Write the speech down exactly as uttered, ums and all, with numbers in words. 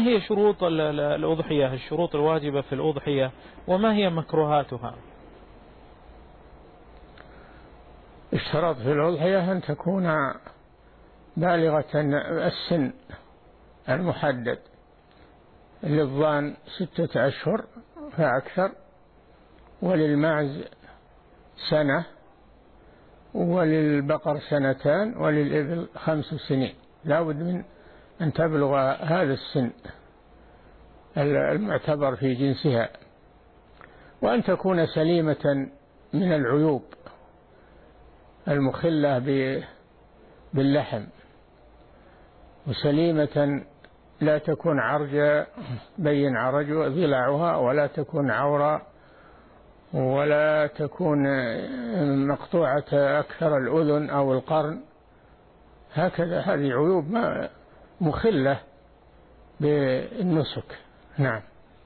هي شروط الأضحية، الشروط الواجبة في الأضحية، وما هي مكروهاتها؟ اشترط في الأضحية أن تكون بالغة السن المحدد، للضان ستة أشهر فأكثر، وللمعز سنة، وللبقر سنتان، وللإبل خمس سنين. لا بد من أن تبلغ هذا السن المعتبر في جنسها، وأن تكون سليمة من العيوب المخلة باللحم، وسليمة لا تكون عرجة بين عرج ضلعها، ولا تكون عورة، ولا تكون مقطوعة أكثر الأذن أو القرن. هكذا هذه عيوب مخلة بالنسك. نعم.